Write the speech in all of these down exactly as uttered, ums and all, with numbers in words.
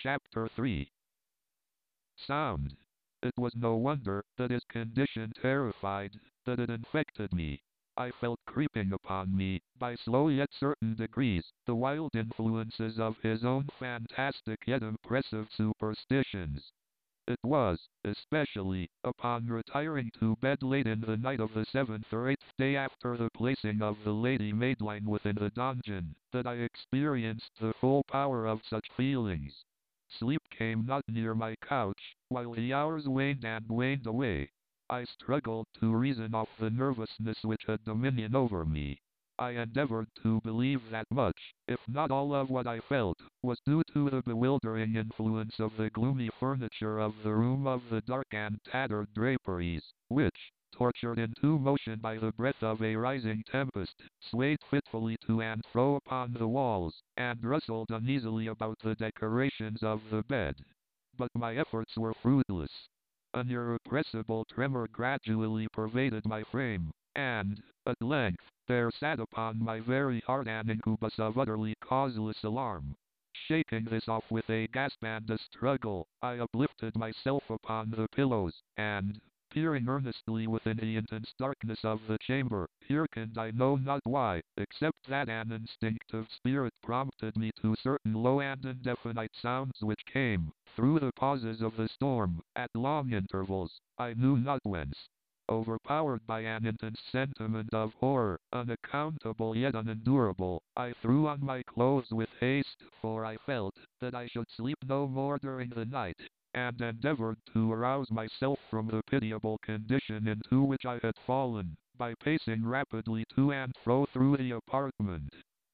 Chapter three. Sound. It was no wonder that his condition terrified, that it infected me. I felt creeping upon me, by slow yet certain degrees, the wild influences of his own fantastic yet impressive superstitions. It was, especially, upon retiring to bed late in the night of the seventh or eighth day after the placing of the Lady Madeline within the donjon, that I experienced the full power of such feelings. Sleep came not near my couch, while the hours waned and waned away. I struggled to reason off the nervousness which had dominion over me. I endeavored to believe that much, if not all of what I felt, was due to the bewildering influence of the gloomy furniture of the room, of the dark and tattered draperies, which, tortured into motion by the breath of a rising tempest, swayed fitfully to and fro upon the walls, and rustled uneasily about the decorations of the bed. But my efforts were fruitless. An irrepressible tremor gradually pervaded my frame, and, at length, there sat upon my very heart an incubus of utterly causeless alarm. Shaking this off with a gasp and a struggle, I uplifted myself upon the pillows, and, peering earnestly within the intense darkness of the chamber, hearkened I know not why, except that an instinctive spirit prompted me to certain low and indefinite sounds which came, through the pauses of the storm, at long intervals, I knew not whence. Overpowered by an intense sentiment of horror, unaccountable yet unendurable, I threw on my clothes with haste, for I felt that I should sleep no more during the night, and endeavored to arouse myself from the pitiable condition into which I had fallen, by pacing rapidly to and fro through the apartment.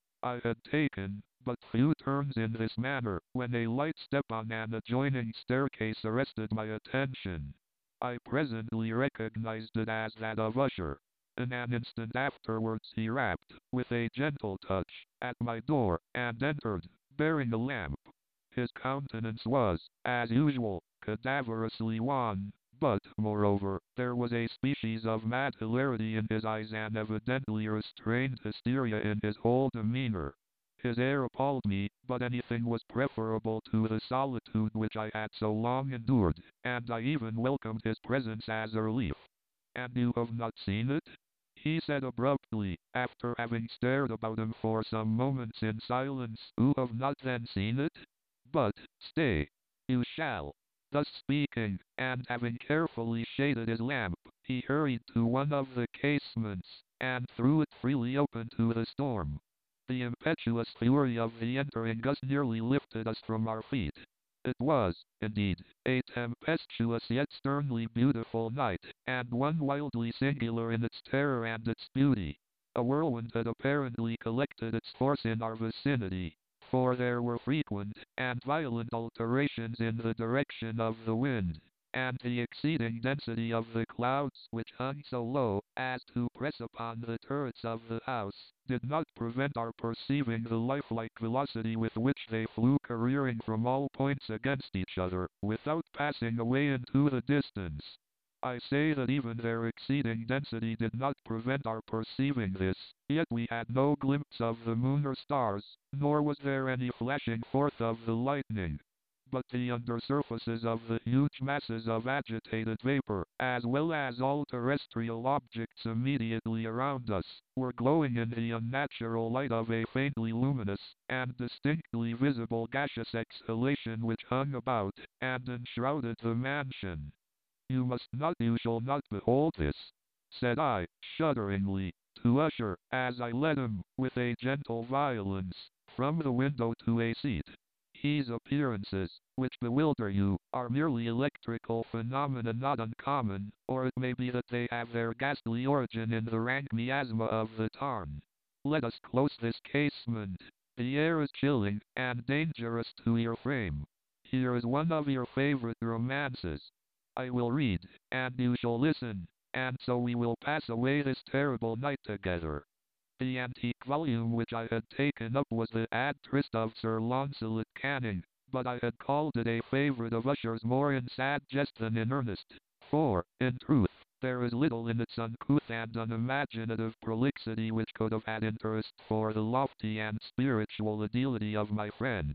I had taken but few turns in this manner, when a light step on an adjoining staircase arrested my attention. I presently recognized it as that of Usher. In an instant afterwards he rapped, with a gentle touch, at my door, and entered, bearing a lamp. His countenance was, as usual, cadaverously wan, but, moreover, there was a species of mad hilarity in his eyes and evidently restrained hysteria in his whole demeanor. His air appalled me, but anything was preferable to the solitude which I had so long endured, and I even welcomed his presence as a relief. "And you have not seen it?" he said abruptly, after having stared about him for some moments in silence. "You have not then seen it? But, stay, you shall." Thus speaking, and having carefully shaded his lamp, he hurried to one of the casements, and threw it freely open to the storm. The impetuous fury of the entering gust nearly lifted us from our feet. It was, indeed, a tempestuous yet sternly beautiful night, and one wildly singular in its terror and its beauty. A whirlwind had apparently collected its force in our vicinity, for there were frequent and violent alterations in the direction of the wind, and the exceeding density of the clouds which hung so low as to press upon the turrets of the house, did not prevent our perceiving the lifelike velocity with which they flew careering from all points against each other, without passing away into the distance. I say that even their exceeding density did not prevent our perceiving this, yet we had no glimpse of the moon or stars, nor was there any flashing forth of the lightning. But the undersurfaces of the huge masses of agitated vapor, as well as all terrestrial objects immediately around us, were glowing in the unnatural light of a faintly luminous, and distinctly visible gaseous exhalation which hung about, and enshrouded the mansion. "You must not, you shall not behold this," said I, shudderingly, to Usher, as I led him, with a gentle violence, from the window to a seat. "These appearances, which bewilder you, are merely electrical phenomena not uncommon, or it may be that they have their ghastly origin in the rank miasma of the tarn. Let us close this casement. The air is chilling, and dangerous to your frame. Here is one of your favorite romances. I will read, and you shall listen, and so we will pass away this terrible night together." The antique volume which I had taken up was the Ad Trist of Sir Launcelot Canning, but I had called it a favourite of Usher's more in sad jest than in earnest, for, in truth, there is little in its uncouth and unimaginative prolixity which could have had interest for the lofty and spiritual ideality of my friend.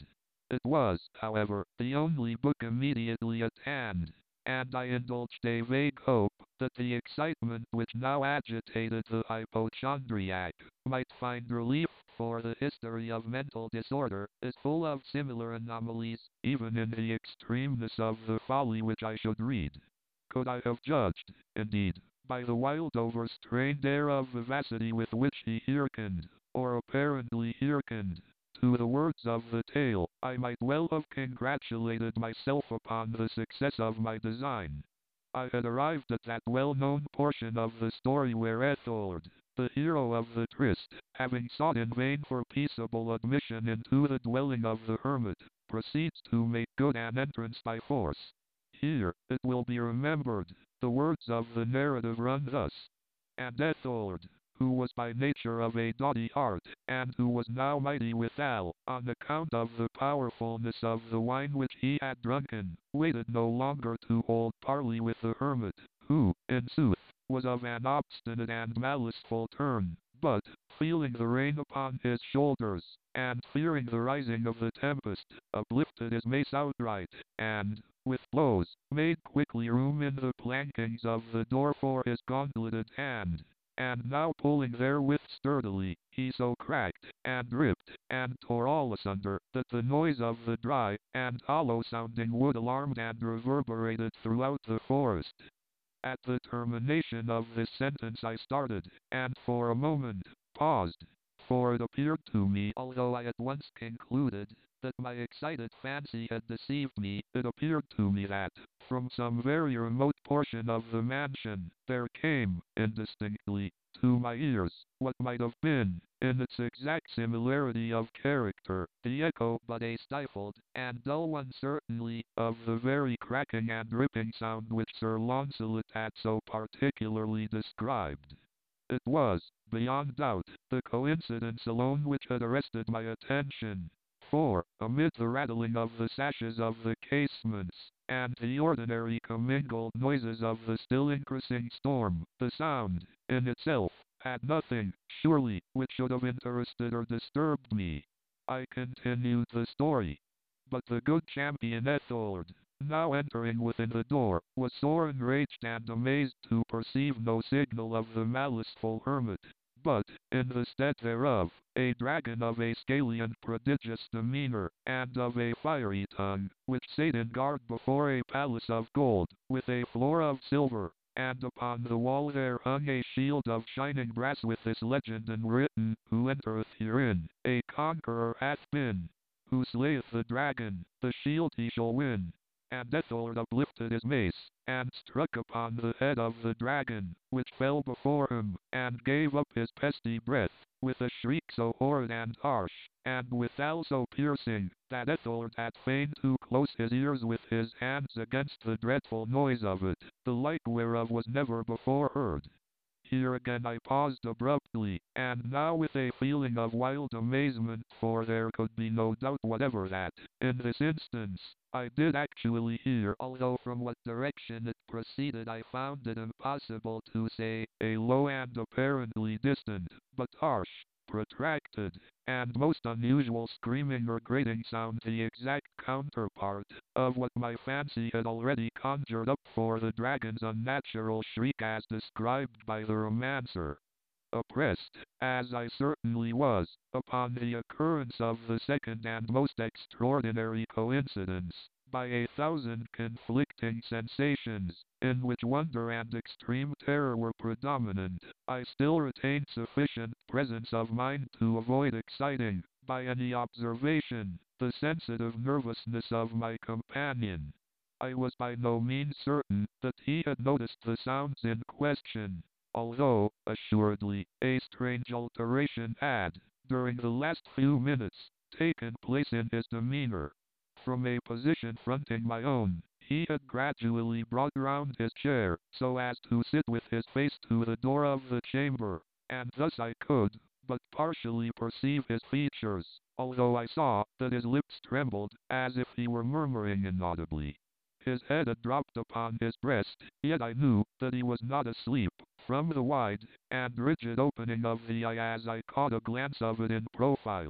It was, however, the only book immediately at hand, and I indulged a vague hope that the excitement which now agitated the hypochondriac might find relief, for the history of mental disorder is full of similar anomalies, even in the extremeness of the folly which I should read. Could I have judged, indeed, by the wild overstrained air of vivacity with which he hearkened, or apparently hearkened, to the words of the tale, I might well have congratulated myself upon the success of my design. I had arrived at that well-known portion of the story where Ethelred, the hero of the tryst, having sought in vain for peaceable admission into the dwelling of the hermit, proceeds to make good an entrance by force. Here, it will be remembered, the words of the narrative run thus: And Ethelred, who was by nature of a doughty heart, and who was now mighty withal, on account of the powerfulness of the wine which he had drunken, waited no longer to hold parley with the hermit, who, in sooth, was of an obstinate and maliceful turn, but, feeling the rain upon his shoulders, and fearing the rising of the tempest, uplifted his mace outright, and, with blows, made quickly room in the plankings of the door for his gauntleted hand. And now pulling therewith sturdily, he so cracked, and ripped, and tore all asunder, that the noise of the dry, and hollow-sounding wood alarmed and reverberated throughout the forest. At the termination of this sentence I started, and for a moment, paused, for it appeared to me, although I at once concluded that my excited fancy had deceived me, it appeared to me that, from some very remote portion of the mansion, there came, indistinctly, to my ears, what might have been, in its exact similarity of character, the echo, but a stifled, and dull one certainly, of the very cracking and ripping sound which Sir Launcelot had so particularly described. It was, beyond doubt, the coincidence alone which had arrested my attention. For, amid the rattling of the sashes of the casements, and the ordinary commingled noises of the still increasing storm, the sound, in itself, had nothing, surely, which should have interested or disturbed me. I continued the story. But the good champion Ethelred, now entering within the door, was sore enraged and amazed to perceive no signal of the maliceful hermit, but, in the stead thereof, a dragon of a scaly and prodigious demeanour, and of a fiery tongue, which sate in guard before a palace of gold, with a floor of silver, and upon the wall there hung a shield of shining brass with this legend enwritten, Who entereth herein, a conqueror hath been. Who slayeth the dragon, the shield he shall win. And Ethelred uplifted his mace, and struck upon the head of the dragon, which fell before him, and gave up his pesty breath, with a shriek so horrid and harsh, and withal so piercing, that Ethelred had fain to close his ears with his hands against the dreadful noise of it, the like whereof was never before heard. Here again I paused abruptly, and now with a feeling of wild amazement, for there could be no doubt whatever that, in this instance, I did actually hear, although from what direction it proceeded I found it impossible to say, a low and apparently distant, but harsh, protracted, and most unusual screaming or grating sound, the exact counterpart of what my fancy had already conjured up for the dragon's unnatural shriek as described by the romancer. Oppressed, as I certainly was, upon the occurrence of the second and most extraordinary coincidence, by a thousand conflicting sensations, in which wonder and extreme terror were predominant, I still retained sufficient presence of mind to avoid exciting, by any observation, the sensitive nervousness of my companion. I was by no means certain that he had noticed the sounds in question, although, assuredly, a strange alteration had, during the last few minutes, taken place in his demeanour. From a position fronting my own, he had gradually brought round his chair, so as to sit with his face to the door of the chamber, and thus I could but partially perceive his features, although I saw that his lips trembled, as if he were murmuring inaudibly. His head had dropped upon his breast, yet I knew that he was not asleep, from the wide and rigid opening of the eye as I caught a glance of it in profile.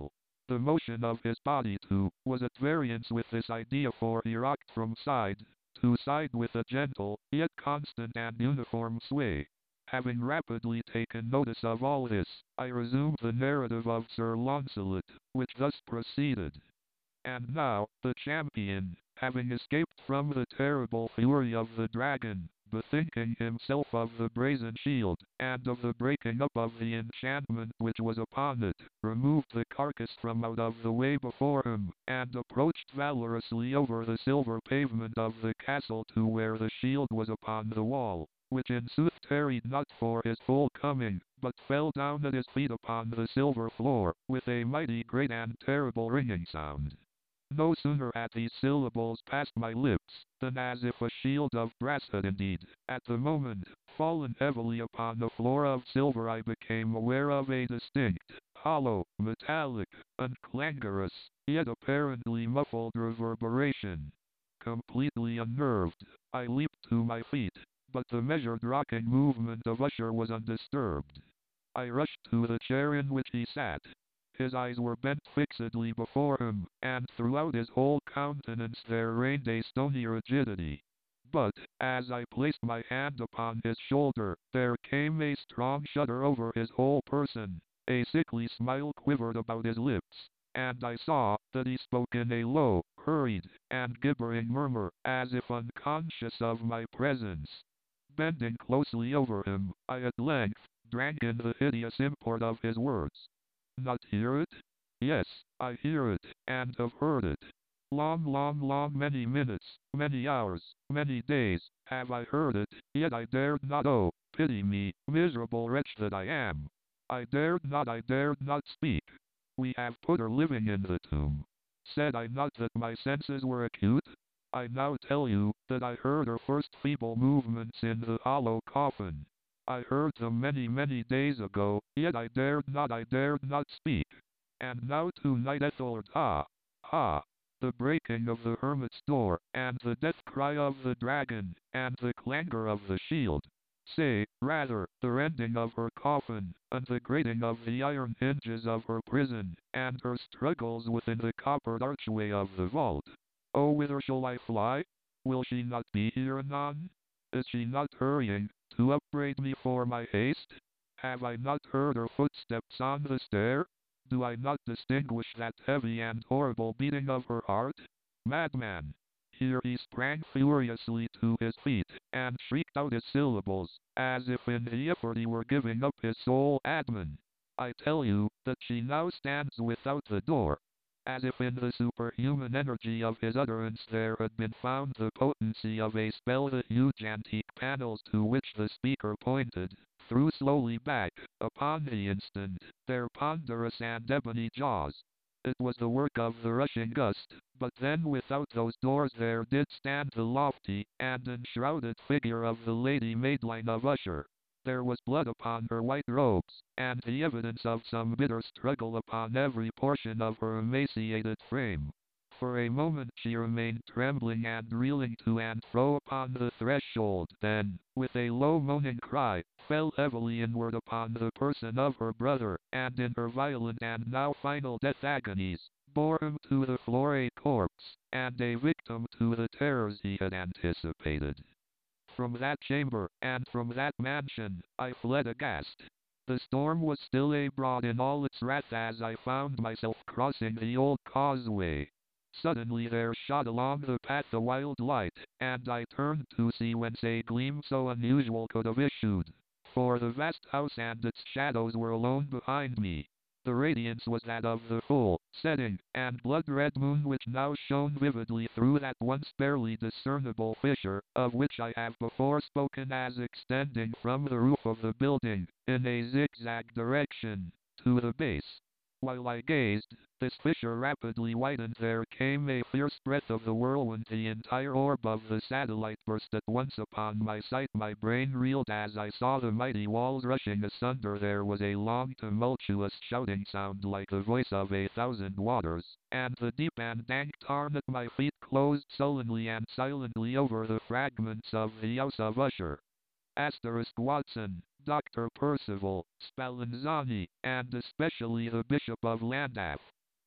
The motion of his body, too, was at variance with this idea, for he rocked from side to side with a gentle, yet constant and uniform sway. Having rapidly taken notice of all this, I resumed the narrative of Sir Launcelot, which thus proceeded. And now, the champion, having escaped from the terrible fury of the dragon, bethinking himself of the brazen shield, and of the breaking up of the enchantment which was upon it, removed the carcass from out of the way before him, and approached valorously over the silver pavement of the castle to where the shield was upon the wall, which in sooth tarried not for his full coming, but fell down at his feet upon the silver floor, with a mighty great and terrible ringing sound. No sooner had these syllables passed my lips, than as if a shield of brass had indeed, at the moment, fallen heavily upon the floor of silver, I became aware of a distinct, hollow, metallic, and clangorous, yet apparently muffled reverberation. Completely unnerved, I leaped to my feet, but the measured rocking movement of Usher was undisturbed. I rushed to the chair in which he sat. His eyes were bent fixedly before him, and throughout his whole countenance there reigned a stony rigidity. But, as I placed my hand upon his shoulder, there came a strong shudder over his whole person, a sickly smile quivered about his lips, and I saw that he spoke in a low, hurried, and gibbering murmur, as if unconscious of my presence. Bending closely over him, I at length drank in the hideous import of his words. Not hear it? Yes, I hear it, and have heard it. Long, long, long, many minutes, many hours, many days, have I heard it, yet I dared not, oh, pity me, miserable wretch that I am. I dared not, I dared not speak. We have put her living in the tomb. Said I not that my senses were acute? I now tell you, that I heard her first feeble movements in the hollow coffin. I heard them many, many days ago, yet I dared not, I dared not speak. And now to-night Ethelred, ha, ha, the breaking of the hermit's door, and the death cry of the dragon, and the clangor of the shield. Say, rather, the rending of her coffin, and the grating of the iron hinges of her prison, and her struggles within the coppered archway of the vault. Oh, whither shall I fly? Will she not be here anon? Is she not hurrying to upbraid me for my haste? Have I not heard her footsteps on the stair? Do I not distinguish that heavy and horrible beating of her heart? Madman! Here he sprang furiously to his feet, and shrieked out his syllables, as if in the effort he were giving up his soul. Admin! I tell you, that she now stands without the door. As if in the superhuman energy of his utterance there had been found the potency of a spell. The huge antique panels to which the speaker pointed, threw slowly back, upon the instant, their ponderous and ebony jaws. It was the work of the rushing gust, but then without those doors there did stand the lofty, and enshrouded figure of the Lady Madeline of Usher. There was blood upon her white robes, and the evidence of some bitter struggle upon every portion of her emaciated frame. For a moment she remained trembling and reeling to and fro upon the threshold, then, with a low moaning cry, fell heavily inward upon the person of her brother, and in her violent and now final death agonies, bore him to the floor a corpse, and a victim to the terrors he had anticipated. From that chamber, and from that mansion, I fled aghast. The storm was still abroad in all its wrath as I found myself crossing the old causeway. Suddenly there shot along the path a wild light, and I turned to see whence a gleam so unusual could have issued. For the vast house and its shadows were alone behind me. The radiance was that of the full, setting, and blood-red moon which now shone vividly through that once barely discernible fissure, of which I have before spoken as extending from the roof of the building, in a zigzag direction, to the base. While I gazed, this fissure rapidly widened. There came a fierce breath of the whirlwind. The entire orb of the satellite burst at once upon my sight. My brain reeled as I saw the mighty walls rushing asunder. There was a long tumultuous shouting sound like the voice of a thousand waters, and the deep and dank tarn at my feet closed sullenly and silently over the fragments of the house of Usher. Asterisk Watson, Doctor Percival, Spallanzani, and especially the Bishop of Llandaff.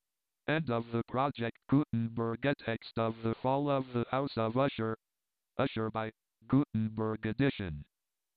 End of the Project Gutenberg. A text of the Fall of the House of Usher. Usher by Gutenberg Edition.